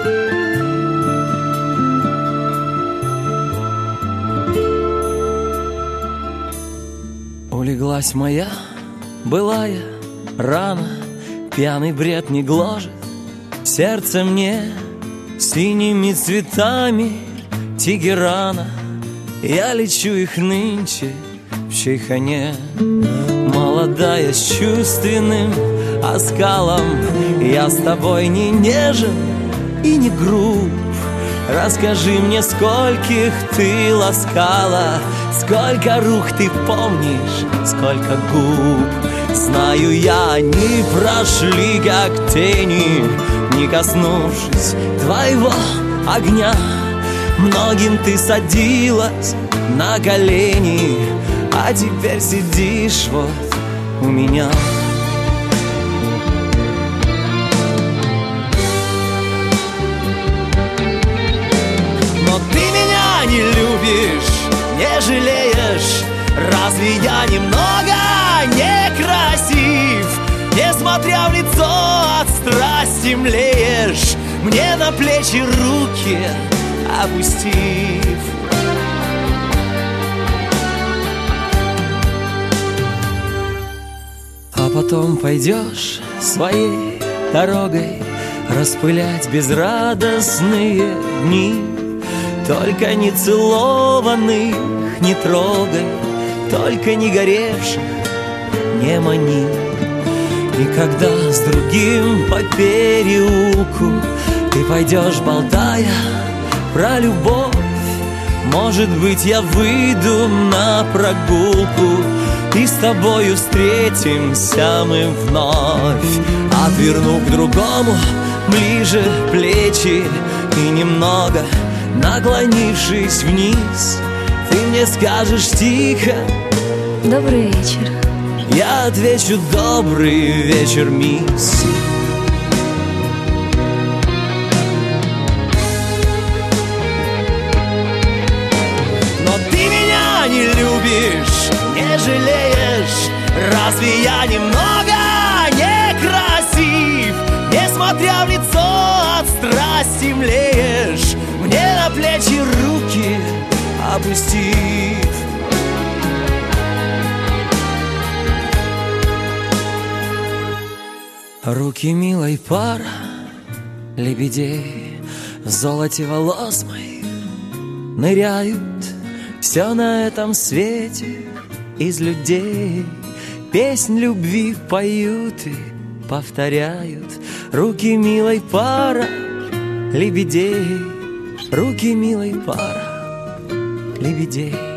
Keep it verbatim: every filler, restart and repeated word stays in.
Улеглась моя былая рана, пьяный бред не гложет сердце мне синими цветами тегерана. Я лечу их нынче в Чайхане, молодая с чувственным оскалом. Я с тобой не нежен и не груб. Расскажи мне, скольких ты ласкала, сколько рук ты помнишь, сколько губ. Знаю я, они прошли как тени, не коснувшись твоего огня. Многим ты садилась на колени, а теперь сидишь вот у меня. Но ты меня не любишь, не жалеешь. Разве я немного некрасив? Несмотря в лицо, от страсти млеешь, мне на плечи руки опустив. А потом пойдешь своей дорогой распылять безрадостные дни. Только не целованных не трогай, только не горевших не мани. И когда с другим по переулку ты пойдешь, болтая про любовь, может быть, я выйду на прогулку, и с тобою встретимся мы вновь. Отверну к другому ближе плечи и немного наклонившись вниз, ты мне скажешь тихо: добрый вечер. Я отвечу: добрый вечер, мисс. Но ты меня не любишь, не жалеешь. Разве я немного некрасив? Несмотря в лицо, от страсти млеешь, мне на плечи руки опустив. Руки милой пара лебедей в золоте волос моих ныряют. Все на этом свете из людей песнь любви поют и повторяют. Руки милой пара лебедей, руки милой пара лебедей.